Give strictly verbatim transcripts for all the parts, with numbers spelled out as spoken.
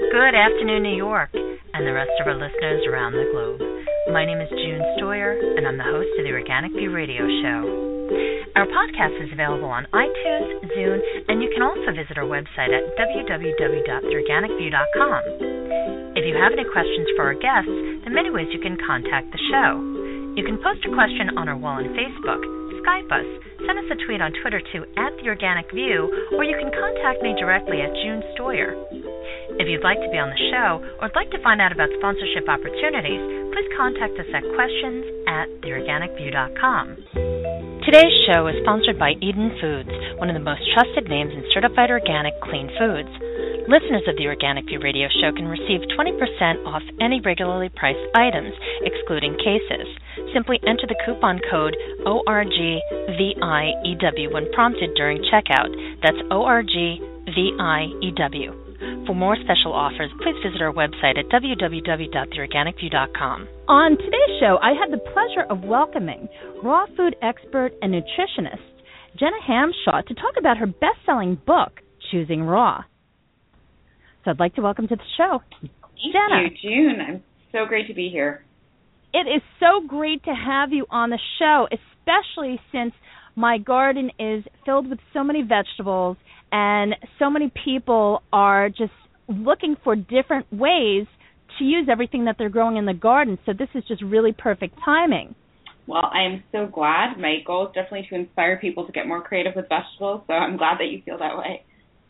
Good afternoon, New York, and the rest of our listeners around the globe. My name is June Stoyer, and I'm the host of the Organic View Radio Show. Our podcast is available on iTunes, Zune, and you can also visit our website at w w w dot the organic view dot com. If you have any questions for our guests, there are many ways you can contact the show. You can post a question on our wall on Facebook, Skype us, send us a tweet on Twitter to at The Organic View, or you can contact me directly at June Stoyer. If you'd like to be on the show or would like to find out about sponsorship opportunities, please contact us at questions at the organic view dot com. Today's show is sponsored by Eden Foods, one of the most trusted names in certified organic clean foods. Listeners of the Organic View Radio Show can receive twenty percent off any regularly priced items, excluding cases. Simply enter the coupon code O R G V I E W when prompted during checkout. That's O R G V I E W. For more special offers, please visit our website at w w w dot the organic view dot com. On today's show, I had the pleasure of welcoming raw food expert and nutritionist Jenna Hamshaw to talk about her best-selling book, Choosing Raw. So I'd like to welcome to the show, Thank Jenna. you, June. I'm so great to be here. It is so great to have you on the show, especially since my garden is filled with so many vegetables and so many people are just looking for different ways to use everything that they're growing in the garden. So this is just really perfect timing. Well, I am so glad. My goal is definitely to inspire people to get more creative with vegetables, so I'm glad that you feel that way.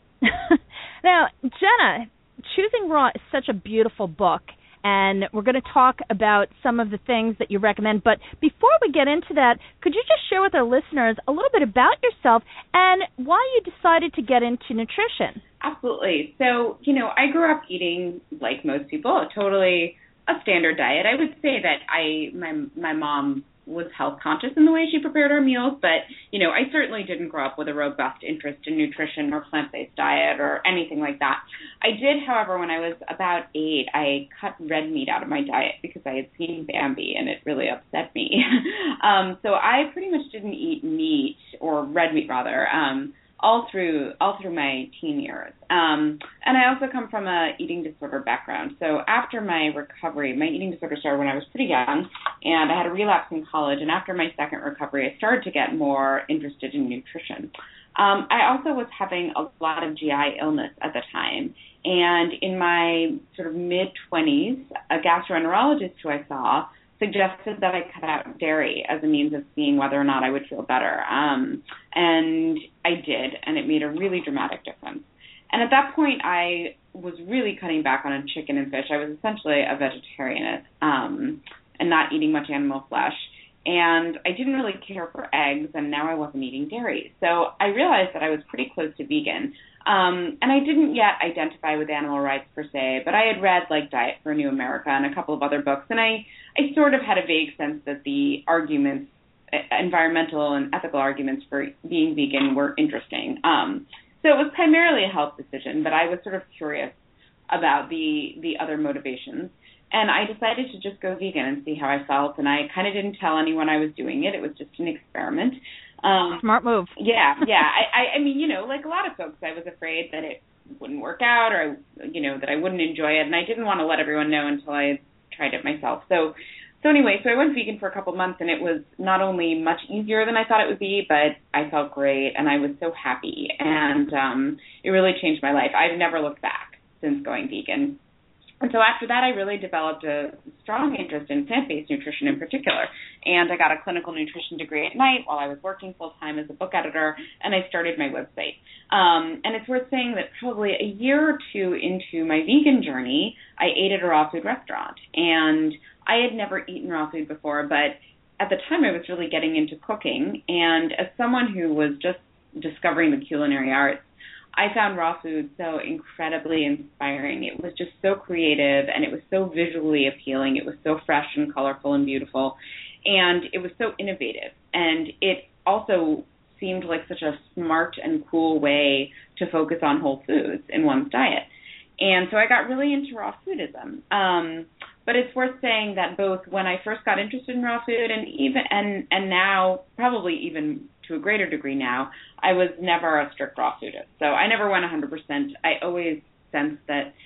Now, Jenna, Choosing Raw is such a beautiful book, and we're going to talk about some of the things that you recommend. But before we get into that, could you just share with our listeners a little bit about yourself and why you decided to get into nutrition? Absolutely. So, you know, I grew up eating, like most people, a totally a standard diet. I would say that I my my mom was health conscious in the way she prepared our meals, but, you know, I certainly didn't grow up with a robust interest in nutrition or plant-based diet or anything like that. I did, however, when I was about eight, I cut red meat out of my diet because I had seen Bambi and it really upset me. um, so I pretty much didn't eat meat, or red meat rather, um, all through all through my teen years. Um, and I also come from a eating disorder background. So after my recovery, my eating disorder started when I was pretty young, and I had a relapse in college. And after my second recovery, I started to get more interested in nutrition. Um, I also was having a lot of G I illness at the time. And in my sort of mid-twenties, a gastroenterologist who I saw suggested that I cut out dairy as a means of seeing whether or not I would feel better. Um, and I did, and it made a really dramatic difference. And at that point, I was really cutting back on chicken and fish. I was essentially a vegetarian um, and not eating much animal flesh. And I didn't really care for eggs, and now I wasn't eating dairy. So I realized that I was pretty close to vegan. Um, and I didn't yet identify with animal rights per se, but I had read like Diet for a New America and a couple of other books, and I, I sort of had a vague sense that the arguments, environmental and ethical arguments for being vegan were interesting. Um, so it was primarily a health decision, but I was sort of curious about the, the other motivations. And I decided to just go vegan and see how I felt, and I kind of didn't tell anyone I was doing it. It was just an experiment. Um, Smart move. Yeah, yeah. I, I, I mean, you know, like a lot of folks, I was afraid that it wouldn't work out, or, you know, that I wouldn't enjoy it, and I didn't want to let everyone know until I had tried it myself. So, so anyway, so I went vegan for a couple months, and it was not only much easier than I thought it would be, but I felt great, and I was so happy, and um, it really changed my life. I've never looked back since going vegan. And so after that, I really developed a strong interest in plant-based nutrition in particular. And I got a clinical nutrition degree at night while I was working full-time as a book editor, and I started my website. Um, and it's worth saying that probably a year or two into my vegan journey, I ate at a raw food restaurant. And I had never eaten raw food before, but at the time I was really getting into cooking. And as someone who was just discovering the culinary arts, I found raw food so incredibly inspiring. It was just so creative, and it was so visually appealing. It was so fresh and colorful and beautiful, and it was so innovative. And it also seemed like such a smart and cool way to focus on whole foods in one's diet. And so I got really into raw foodism. Um, but it's worth saying that both when I first got interested in raw food and even and, and now, probably even to a greater degree now, I was never a strict raw foodist. So I never went one hundred percent. I always sensed that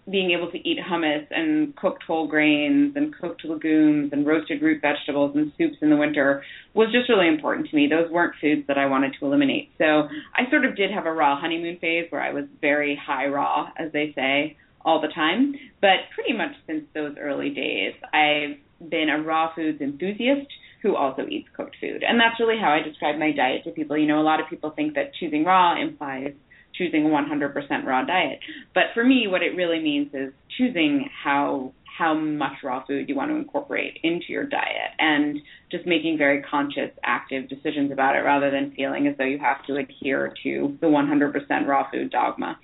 being able to eat hummus and cooked whole grains and cooked legumes and roasted root vegetables and soups in the winter was just really important to me. Those weren't foods that I wanted to eliminate. So I sort of did have a raw honeymoon phase where I was very high raw, as they say, all the time. But pretty much since those early days, I've been a raw foods enthusiast who also eats cooked food. And that's really how I describe my diet to people. You know, a lot of people think that choosing raw implies choosing a one hundred percent raw diet. But for me, what it really means is choosing how how much raw food you want to incorporate into your diet and just making very conscious, active decisions about it rather than feeling as though you have to adhere to the one hundred percent raw food dogma.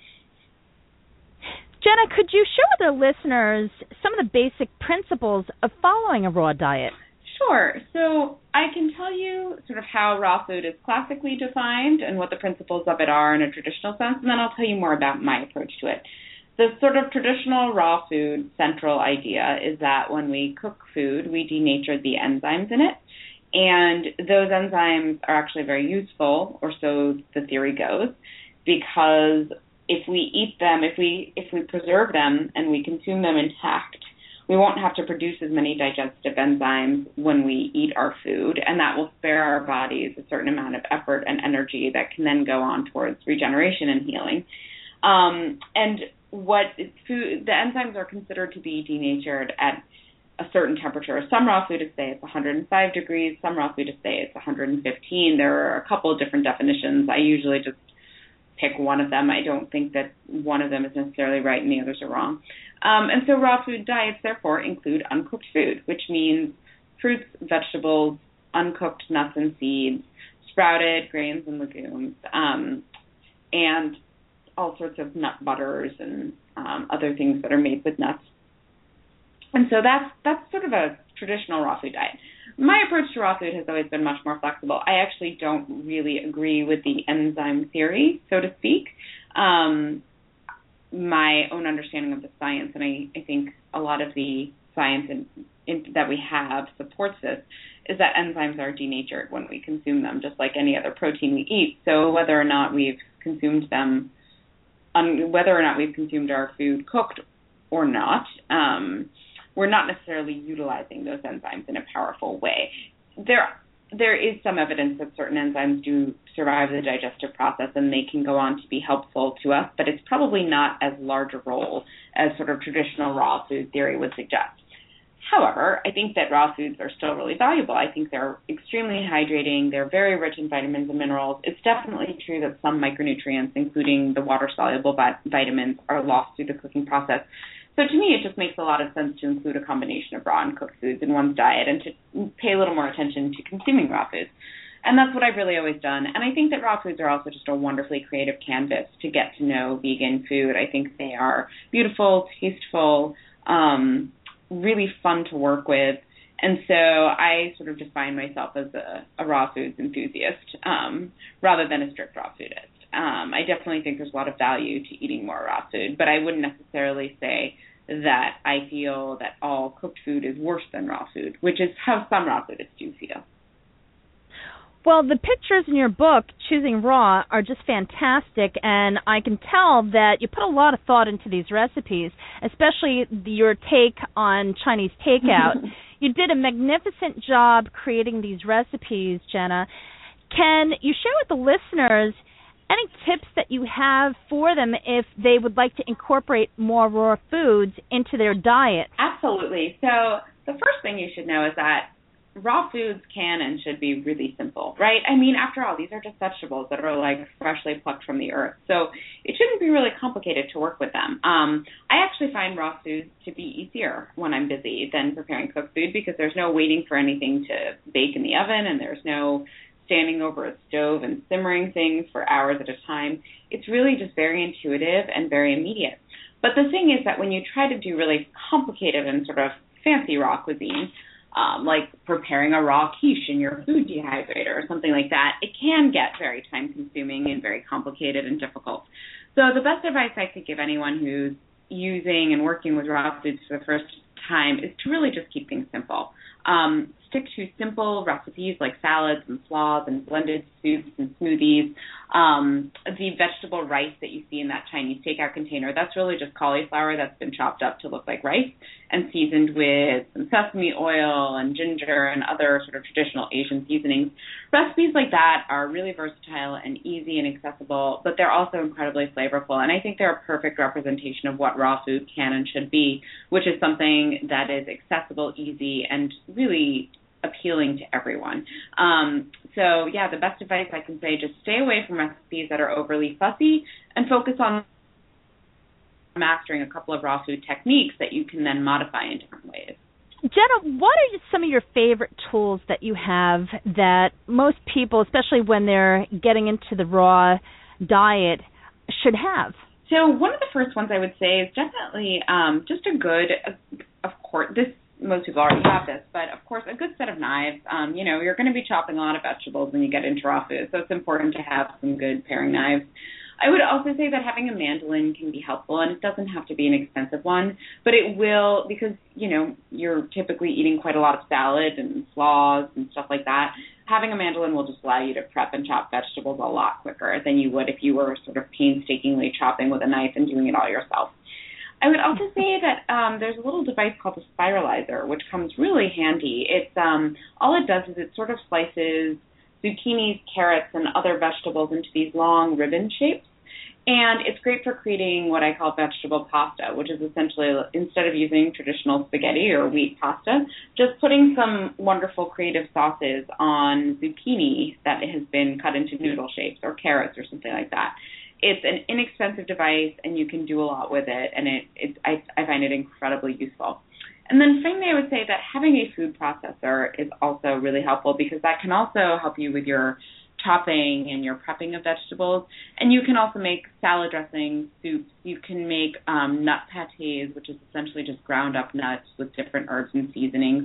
Jenna, could you share with our listeners some of the basic principles of following a raw diet? Sure. So I can tell you sort of how raw food is classically defined and what the principles of it are in a traditional sense, and then I'll tell you more about my approach to it. The sort of traditional raw food central idea is that when we cook food, we denature the enzymes in it, and those enzymes are actually very useful, or so the theory goes, because if we eat them, if we if we preserve them and we consume them intact, we won't have to produce as many digestive enzymes when we eat our food, and that will spare our bodies a certain amount of effort and energy that can then go on towards regeneration and healing. Um, and what food, the enzymes are considered to be denatured at a certain temperature. Some raw food say it's one hundred five degrees. Some raw food say it's one hundred fifteen. There are a couple of different definitions. I usually just pick one of them. I don't think that one of them is necessarily right and the others are wrong. Um, and so raw food diets, therefore, include uncooked food, which means fruits, vegetables, uncooked nuts and seeds, sprouted grains and legumes, um, and all sorts of nut butters and um, other things that are made with nuts. And so that's that's sort of a traditional raw food diet. My approach to raw food has always been much more flexible. I actually don't really agree with the enzyme theory, so to speak. Um, my own understanding of the science, and I, I think a lot of the science in, in, that we have supports this, is that enzymes are denatured when we consume them, just like any other protein we eat. So whether or not we've consumed them, um, whether or not we've consumed our food cooked or not, um, we're not necessarily utilizing those enzymes in a powerful way. There there is some evidence that certain enzymes do survive the digestive process and they can go on to be helpful to us, but it's probably not as large a role as sort of traditional raw food theory would suggest. However, I think that raw foods are still really valuable. I think they're extremely hydrating. They're very rich in vitamins and minerals. It's definitely true that some micronutrients, including the water-soluble vitamins, are lost through the cooking process. So to me, it just makes a lot of sense to include a combination of raw and cooked foods in one's diet and to pay a little more attention to consuming raw foods. And that's what I've really always done. And I think that raw foods are also just a wonderfully creative canvas to get to know vegan food. I think they are beautiful, tasteful, um, really fun to work with. And so I sort of define myself as a, a raw foods enthusiast um, rather than a strict raw foodist. Um, I definitely think there's a lot of value to eating more raw food, but I wouldn't necessarily say that I feel that all cooked food is worse than raw food, which is how some raw foodists do feel. Well, the pictures in your book, Choosing Raw, are just fantastic, and I can tell that you put a lot of thought into these recipes, especially your take on Chinese takeout. You did a magnificent job creating these recipes, Jenna. Can you share with the listeners any tips that you have for them if they would like to incorporate more raw foods into their diet? Absolutely. So the first thing you should know is that raw foods can and should be really simple, right? I mean, after all, these are just vegetables that are like freshly plucked from the earth. So it shouldn't be really complicated to work with them. Um, I actually find raw foods to be easier when I'm busy than preparing cooked food because there's no waiting for anything to bake in the oven and there's no standing over a stove and simmering things for hours at a time. It's really just very intuitive and very immediate. But the thing is that when you try to do really complicated and sort of fancy raw cuisine, um, like preparing a raw quiche in your food dehydrator or something like that, it can get very time-consuming and very complicated and difficult. So the best advice I could give anyone who's using and working with raw foods for the first time is to really just keep things simple. Um, stick to simple recipes like salads and slaws and blended soups and smoothies. Um, the vegetable rice that you see in that Chinese takeout container, that's really just cauliflower that's been chopped up to look like rice and seasoned with some sesame oil and ginger and other sort of traditional Asian seasonings. Recipes like that are really versatile and easy and accessible, but they're also incredibly flavorful, and I think they're a perfect representation of what raw food can and should be, which is something that is accessible, easy, and really appealing to everyone. Um, so, yeah, the best advice I can say, just stay away from recipes that are overly fussy and focus on mastering a couple of raw food techniques that you can then modify in different ways. Jenna, what are some of your favorite tools that you have that most people, especially when they're getting into the raw diet, should have? So one of the first ones I would say is definitely um, just a good, uh, of course, this most people already have this, but of course a good set of knives. Um, you know, you're going to be chopping a lot of vegetables when you get into raw food, so it's important to have some good paring knives. I would also say that having a mandolin can be helpful, and it doesn't have to be an expensive one, but it will, because, you know, you're typically eating quite a lot of salad and slaws and stuff like that. Having a mandolin will just allow you to prep and chop vegetables a lot quicker than you would if you were sort of painstakingly chopping with a knife and doing it all yourself. I would also say that um, there's a little device called a spiralizer, which comes really handy. It's um, all it does is it sort of slices zucchinis, carrots, and other vegetables into these long ribbon shapes. And it's great for creating what I call vegetable pasta, which is essentially, instead of using traditional spaghetti or wheat pasta, just putting some wonderful creative sauces on zucchini that has been cut into noodle shapes, or carrots or something like that. It's an inexpensive device, and you can do a lot with it, and it, it I, I find it incredibly useful. And then finally, I would say that having a food processor is also really helpful, because that can also help you with your chopping and your prepping of vegetables. And you can also make salad dressings, soups. You can make um, nut pâtés, which is essentially just ground up nuts with different herbs and seasonings.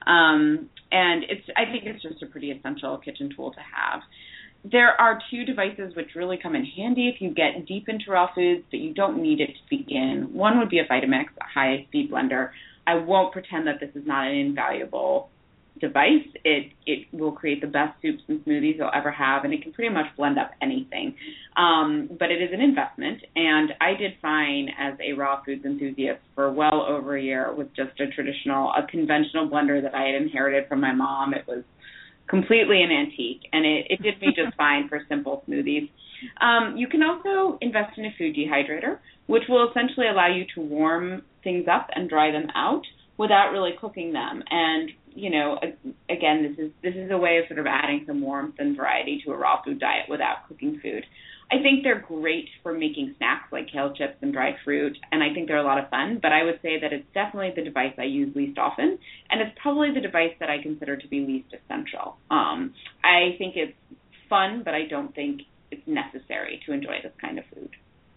Um, and it's I think it's just a pretty essential kitchen tool to have. There are two devices which really come in handy if you get deep into raw foods, but you don't need it to begin. One would be a Vitamix, a high-speed blender. I won't pretend that this is not an invaluable device. It it will create the best soups and smoothies you'll ever have, and it can pretty much blend up anything. Um, but it is an investment, and I did fine as a raw foods enthusiast for well over a year with just a traditional, a conventional blender that I had inherited from my mom. It was completely an antique, and it, it did me just fine for simple smoothies. Um, you can also invest in a food dehydrator, which will essentially allow you to warm things up and dry them out without really cooking them. And, you know, again, this is this is a way of sort of adding some warmth and variety to a raw food diet without cooking food. I think they're great for making snacks like kale chips and dried fruit, and I think they're a lot of fun, but I would say that it's definitely the device I use least often, and it's probably the device that I consider to be least essential. Um, I think it's fun, but I don't think it's necessary to enjoy this kind of food.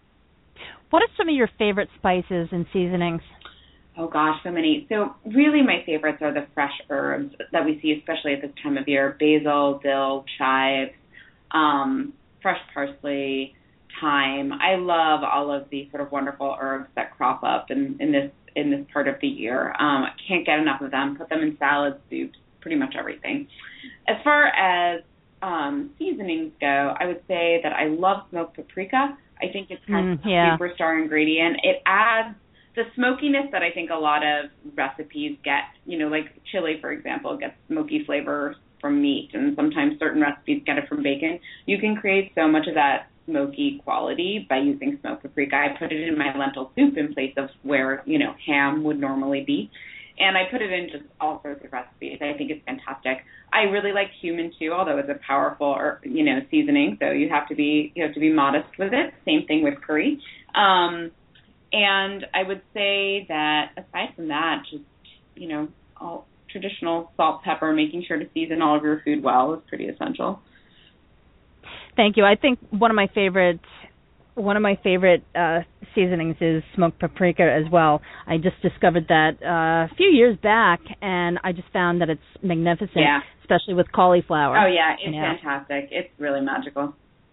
What are some of your favorite spices and seasonings? Oh, gosh, so many. So really my favorites are the fresh herbs that we see, especially at this time of year: basil, dill, chives, um, fresh parsley, thyme. I love all of these sort of wonderful herbs that crop up in, in this in this part of the year. Um, I can't get enough of them. Put them in salads, soups, pretty much everything. As far as um, seasonings go, I would say that I love smoked paprika. I think it's kind mm, of yeah. a superstar ingredient. It adds the smokiness that I think a lot of recipes get, you know, like chili, for example, gets smoky flavor from meat, and sometimes certain recipes get it from bacon. You can create so much of that smoky quality by using smoked paprika. I put it in my lentil soup in place of where, you know, ham would normally be. And I put it in just all sorts of recipes. I think it's fantastic. I really like cumin too, although it's a powerful, or, you know, seasoning, so you have to be you have to be modest with it. Same thing with curry. Um, and I would say that aside from that, just, you know, all traditional salt, pepper, making sure to season all of your food well is pretty essential. Thank you. I think one of my favorite one of my favorite uh, seasonings is smoked paprika as well. I just discovered that uh, a few years back, and I just found that it's magnificent, yeah. especially with cauliflower. Oh yeah, it's you know? fantastic. It's really magical.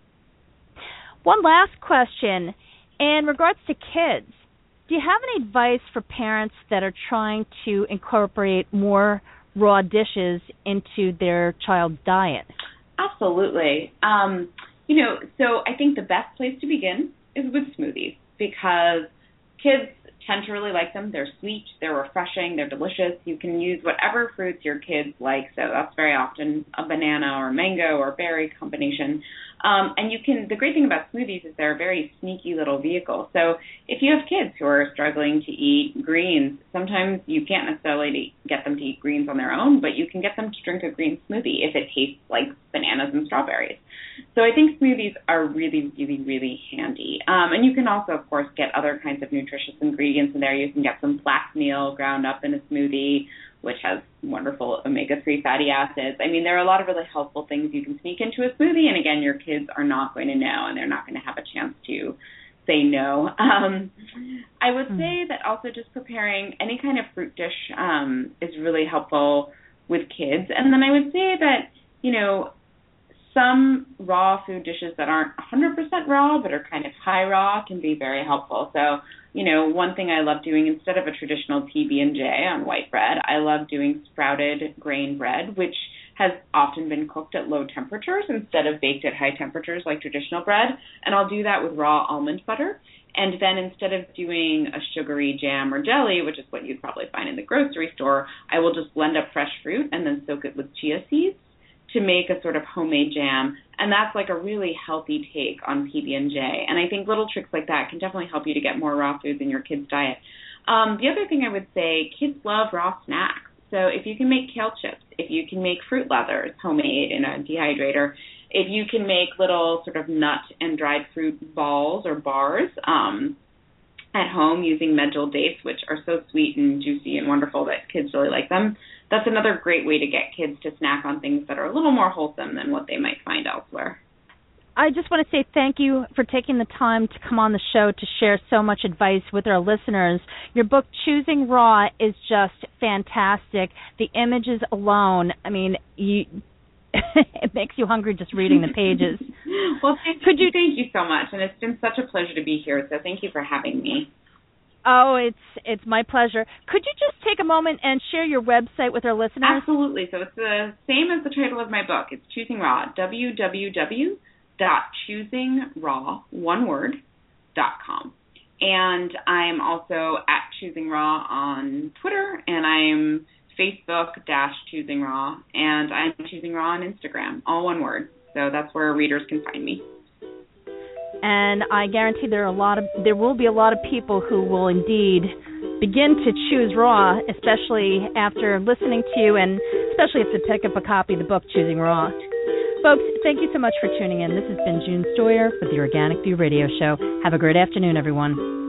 One last question. In regards to kids, do you have any advice for parents that are trying to incorporate more raw dishes into their child's diet? Absolutely. Um, you know, so I think the best place to begin is with smoothies because kids tend to really like them. They're sweet, they're refreshing, they're delicious. You can use whatever fruits your kids like, so that's very often a banana or mango or berry combination. Um, and you can, the great thing about smoothies is they're a very sneaky little vehicle. So if you have kids who are struggling to eat greens, sometimes you can't necessarily get them to eat greens on their own, but you can get them to drink a green smoothie if it tastes like bananas and strawberries. So I think smoothies are really, really, really handy. Um, and you can also, of course, get other kinds of nutritious ingredients in there. You can get some flax meal ground up in a smoothie, which has wonderful omega three fatty acids. I mean, there are a lot of really helpful things you can sneak into a smoothie, and again, your kids are not going to know, and they're not going to have a chance to say no. Um, I would mm. say that also just preparing any kind of fruit dish um, is really helpful with kids. And then I would say that, you know, some raw food dishes that aren't one hundred percent raw but are kind of high raw can be very helpful. So, you know, one thing I love doing instead of a traditional P B and J on white bread, I love doing sprouted grain bread, which has often been cooked at low temperatures instead of baked at high temperatures like traditional bread. And I'll do that with raw almond butter. And then instead of doing a sugary jam or jelly, which is what you'd probably find in the grocery store, I will just blend up fresh fruit and then soak it with chia seeds to make a sort of homemade jam, and that's like a really healthy take on P B and J. And I think little tricks like that can definitely help you to get more raw foods in your kids' diet. Um, the other thing I would say, kids love raw snacks. So if you can make kale chips, if you can make fruit leathers homemade in a dehydrator, if you can make little sort of nut and dried fruit balls or bars um, at home using medjool dates, which are so sweet and juicy and wonderful that kids really like them, that's another great way to get kids to snack on things that are a little more wholesome than what they might find elsewhere. I just want to say thank you for taking the time to come on the show to share so much advice with our listeners. Your book, Choosing Raw, is just fantastic. The images alone, I mean, you, it makes you hungry just reading the pages. Well, thank, Could you, thank you so much, and it's been such a pleasure to be here, so thank you for having me. Oh, it's it's my pleasure. Could you just take a moment and share your website with our listeners? Absolutely. So it's the same as the title of my book. It's Choosing Raw, w w w dot choosing raw, one word, dot com. And I'm also at Choosing Raw on Twitter, and I'm Facebook dash Choosing Raw, and I'm Choosing Raw on Instagram, all one word. So that's where readers can find me. And I guarantee there are a lot of there will be a lot of people who will indeed begin to choose raw, especially after listening to you, and especially if they pick up a copy of the book Choosing Raw. Folks, thank you so much for tuning in. This has been June Stoyer with the Organic View Radio Show. Have a great afternoon, everyone.